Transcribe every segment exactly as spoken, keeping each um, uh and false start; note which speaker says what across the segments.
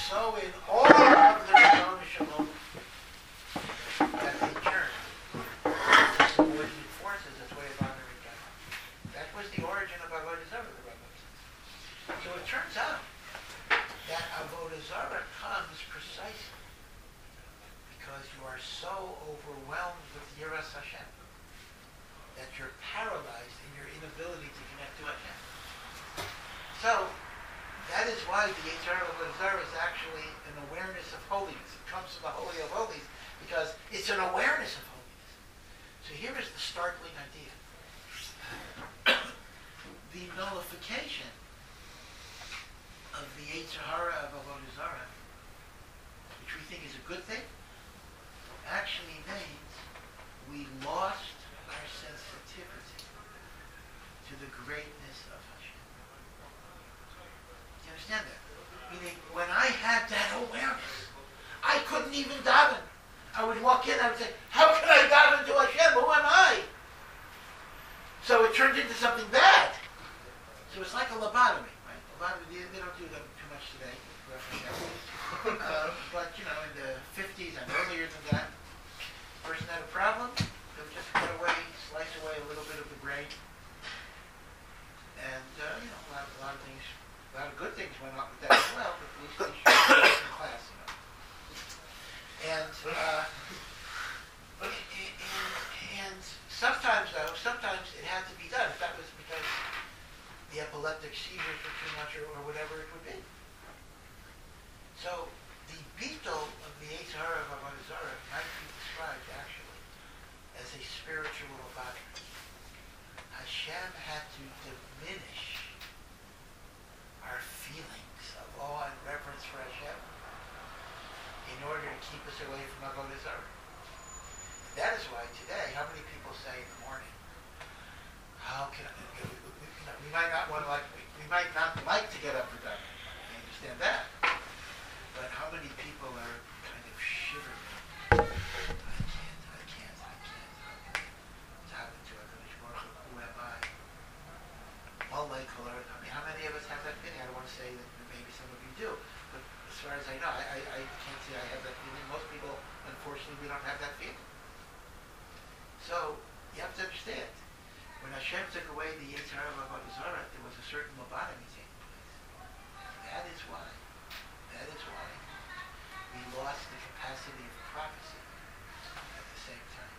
Speaker 1: so in awe of the Ribono Shalom that they turned to subordinate forces as way of honoring God. That was the origin of Avodah Zarah, the Rambam says. So it turns out that Avodah Zarah comes precisely because you are so overwhelmed with Yiras Hashem that you're paralyzed in your inability to connect to Hashem. So, that is why the Yetzer Hara of Avodah Zarah is actually an awareness of holiness. It comes from the Holy of Holies because it's an awareness of holiness. So here is the startling idea. The nullification of the Yetzer Hara of Avodah Zarah, which we think is a good thing, actually means we lost our sensitivity to the greatness of Hashem. Do you understand that? Meaning, when I had that awareness, I couldn't even daven. I would walk in, I would say, how can I daven to Hashem? Who am I? So it turned into something bad. So it's like a lobotomy, right? Lobotomy, they don't do them too much today. uh, but, you know, in the fifties and earlier than that, person had a problem, they would just cut away, slice away a little bit of the brain. And, uh, you know, a lot, a lot of things, a lot of good things went on with that as well, but at least they showed up in class, you know. And, uh, and, and sometimes, though, sometimes it had to be done. If that was because the epileptic seizures were too much or, or whatever it would be. So, the beetle of the Yetzer Hara of Avodah Zarah might be described, actually, as a spiritual lobotomy. Hashem had to diminish our feelings of awe and reverence for Hashem in order to keep us away from Avodah Zarah. That is why today, how many people say in the morning, how can I, you know, we might not want to like, we might not like to get up for davening. I understand that. But how many people are kind of shivering? I can't, I can't, I can't. What's happened to HaKadosh Baruch Hu? Who am I? All like color. I mean, how many of us have that feeling? I don't want to say that maybe some of you do, but as far as I know, I, I, I can't say I have that feeling. Most people, unfortunately, we don't have that feeling. So, you have to understand, when Hashem took away the Yetzer Hara of Avodah Zarah, there was a certain lobotomy taking place. That is why. That is why we lost the capacity of prophecy at the same time.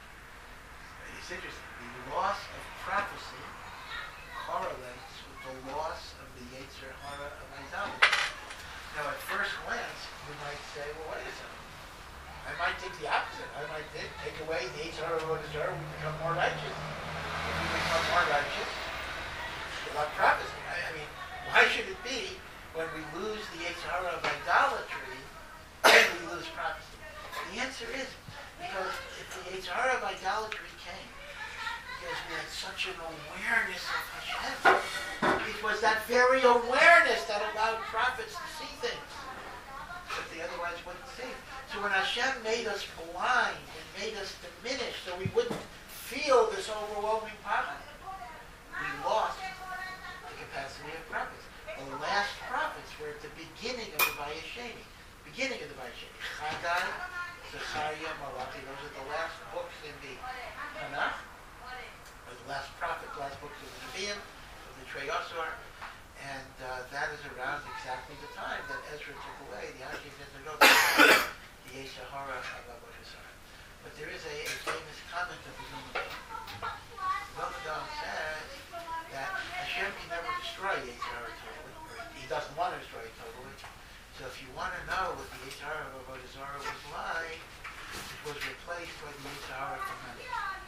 Speaker 1: It's interesting. The loss of prophecy correlates with the loss of the Yetzer Hara of idolatry. Now, at first glance, you might say, well, wait a second. I might think the opposite. I might think, take away the Yetzer Hara of Avodah Zarah, we become more righteous. If we become more righteous, we'll have prophecy. I, I mean, why should it be when we lose the Yetzer Hara of idolatry, then we lose prophecy? The answer is because if the Yetzer Hara of idolatry came, because we had such an awareness of Hashem, it was that very awareness that allowed prophets to see things that they otherwise wouldn't see. So when Hashem made us blind and made us diminished so we wouldn't feel this overwhelming power, we lost the capacity of prophets. The last prophets were at the beginning of the Vayesheni. Beginning of the Vayesheni. Haggai, Zechariah, Malachi. Those are the last books in the Tanakh. Or the last prophet, the last books of the Nevi'im, of the Trei Asor. And uh, that is around exactly the time that Ezra took away the Akim Netanot, the Yetzer Hara of Avodah Zarah. But there is a, a famous comment of the Rambam. The Rambam says that Hashem can never destroy Yetzer Hara totally. He doesn't want to destroy it totally. So if you want to know what the Yetzer Hara of Avodah Zarah was like, it was replaced by the Yetzer Hara for money.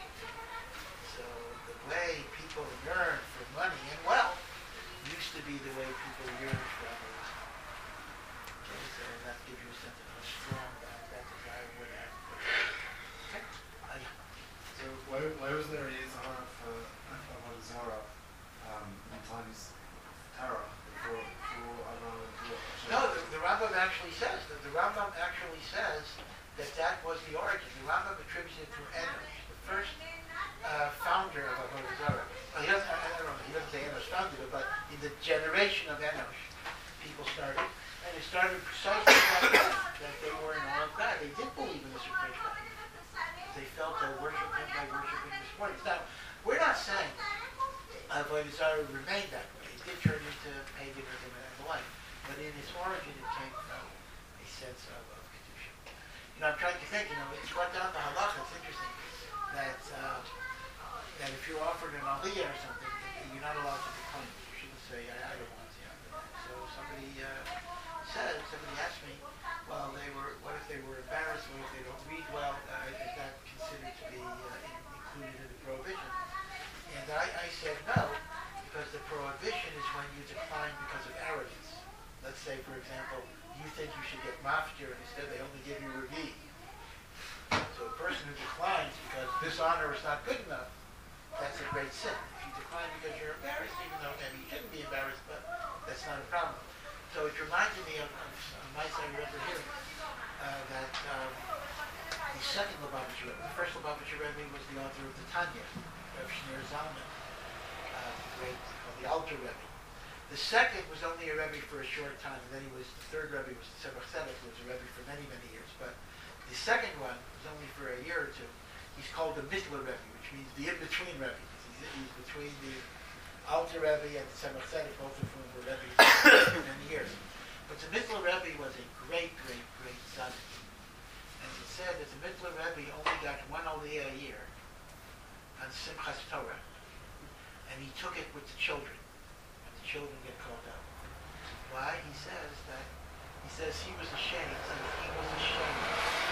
Speaker 1: So the way people yearn for money and wealth used to be the way people yearn for others. Okay, so that gives you a sense of how strong that, that desire would have. Okay? Uh, yeah.
Speaker 2: So why, why was there a Yetzer Hara for Avodah Zarah um, in times Torah before, before Abraham and Hashem?
Speaker 1: No, the, the Rambam actually says that the Rambam actually says that that was the origin. The Rambam attributes it to Enosh, the first uh, founder of Avodah Zarah. Well, he doesn't, I don't know, he doesn't say Enosh founded it, but in the generation of Enosh, people started. And they started precisely like that, that they were in awe of God. They did believe in the supreme God. They felt they worshiped him by worshiping his voice. Now, we're not saying Avodah Zarah remained that way. It did turn into paganism and the like. But in its origin, it came from a sense of, of Kedusha. You know, I'm trying to think, you know, it's brought down to halacha. It's interesting that, uh, that if you're offered an aliyah or something, you're not allowed to decline. You shouldn't say, I, I don't want to. So somebody uh, said, somebody asked me, well, they were, what if they were embarrassed? What if they don't read well? Uh, is that considered to be uh, in, included in the prohibition? And I, I said no, because the prohibition is when you decline because of arrogance. Let's say, for example, you think you should get maftir, and instead they only give you revi. So a person who declines because this honor is not good enough, that's a great sin. If you decline because you're embarrassed, even though maybe you shouldn't be embarrassed, but that's not a problem. So it reminded me of, of on my side, I remember hearing uh, that um, the second Lubavitcher Rebbe, the first Lubavitcher Rebbe was the author of the Tanya, Reb Shneur Zalman, uh, the great, called the Alter Rebbe. The second was only a Rebbe for a short time, and then he was, the third Rebbe was the Tzemach Tzedek, who was a Rebbe for many, many years. But the second one was only for a year or two. He's called the Middler Rebbe, which means the in-between Rebbe. He's, he's between the Alter Rebbe and the Tzemach Tzedek, both of whom were Rebbe for many years. But the Middler Rebbe was a great, great, great tzaddik. And he said that the Middler Rebbe only got one aliyah a year on Simchas Torah, and he took it with the children. Children get called out. Why? He says that he says he was ashamed. He was ashamed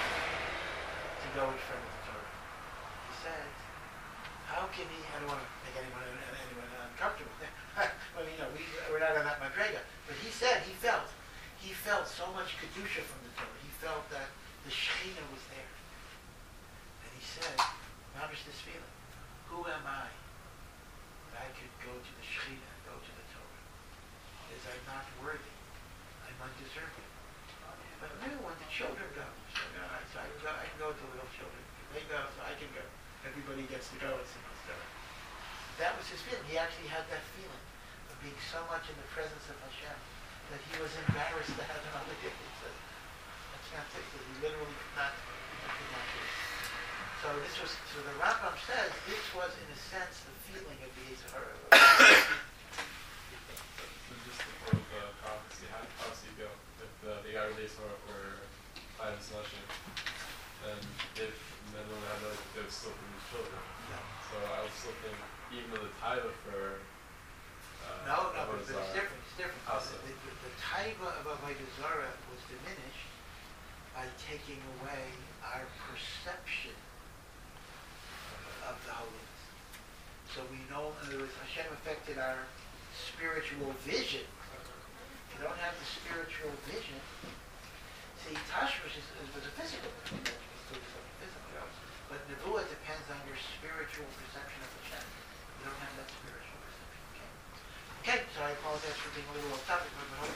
Speaker 1: to go in front of the Torah. He said, "How can he?" I don't want to make anyone anyone uncomfortable. Well, you know, we, we're not on that madrega. But he said he felt he felt so much kedusha from the Torah. He felt that the Shekhinah was there, and he said, "How is this feeling? Who am I that I could go to the Shekhinah, go to the Is I'm not worthy. I'm undeserving." But no, when the children go, so, you know, so I, can go, I can go to little children. If they go, so I can go. Everybody gets to go at Simchas Torah. That was his feeling. He actually had that feeling of being so much in the presence of Hashem that he was embarrassed to have an obligation. He said, that's not it. He literally could not, could not do it. So this was, so the Rambam says, this was in a sense the feeling of the Yetzer Hara.
Speaker 3: Of the prophecy, how did prophecy go? If the the Yarodis were were five solution, and if men don't have that, they would still produce children.
Speaker 1: No.
Speaker 3: So I would still think, even though the tithe for uh,
Speaker 1: no, no, but it's different. It's different.
Speaker 3: Also.
Speaker 1: The, the, the taiva of Avodah Zarah was diminished by taking away our perception of the holiness. So we know, in other words, Hashem affected our spiritual vision. If you don't have the spiritual vision, see, Tashmish is, is, is a physical thing. Physical. But Nevuah depends on your spiritual perception of Hashem. You don't have that spiritual perception. Okay, okay, so I apologize for being a little off topic, but